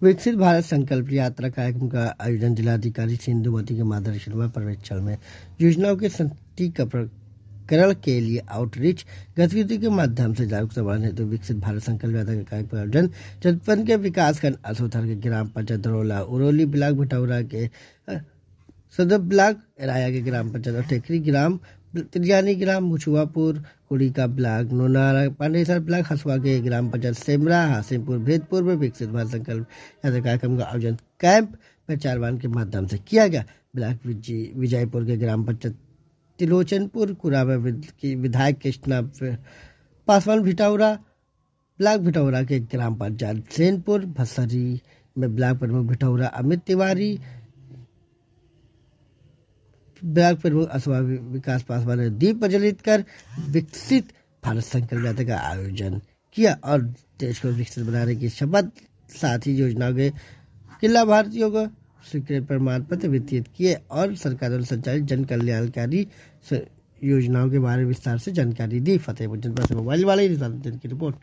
विकसित भारत संकल्प यात्रा कार्यक्रम का आयोजन जिलाधिकारी सिंधुमती के मार्गदर्शन में पर्यवेक्षण में योजनाओं के सटीकरण के लिए आउटरीच गतिविधि के माध्यम से जागरूकता बढ़ाने हेतु विकसित भारत संकल्प यात्रा का कार्यक्रम का आयोजन जनपद के विकासखंड असोथर के ग्राम पंचायत धरौला उरौली ब्लॉक भिटौरा के सदर ब्लॉक राया के ग्राम पंचायत और टेकरी ग्राम त्रियानी ग्राम मुछुआपुर कुड़िका ब्लॉक नोनारा पांडेसर ब्लॉक हसुआ के ग्राम पंचायत सेमरा हासिमपुर भेदपुर में विकसित भारत संकल्प यात्रा कार्यक्रम का आयोजन कैंप में चारवान के माध्यम से किया गया। ब्लॉक विजयपुर के ग्राम पंचायत तिलोचनपुर कुरा में विधायक कृष्णा पासवान भिटौरा ब्लॉक भिटौरा के ग्राम पंचायत सेनपुर भसरी में ब्लॉक प्रमुख भिटौरा अमित तिवारी ब्लॉक प्रमुख असवा विकास पासवान ने दीप प्रज्वलित कर विकसित भारत संकल्प यात्रा का आयोजन किया और देश को विकसित बनाने की शपथ साथ ही योजनाओं के लाभार्थियों को स्वीकृत प्रमाण पत्र वितरित किए और सरकार द्वारा संचालित जन कल्याणकारी योजनाओं के बारे में विस्तार से जानकारी दी। फतेहपुर जनपद से मोबाइल वाले की रिपोर्ट।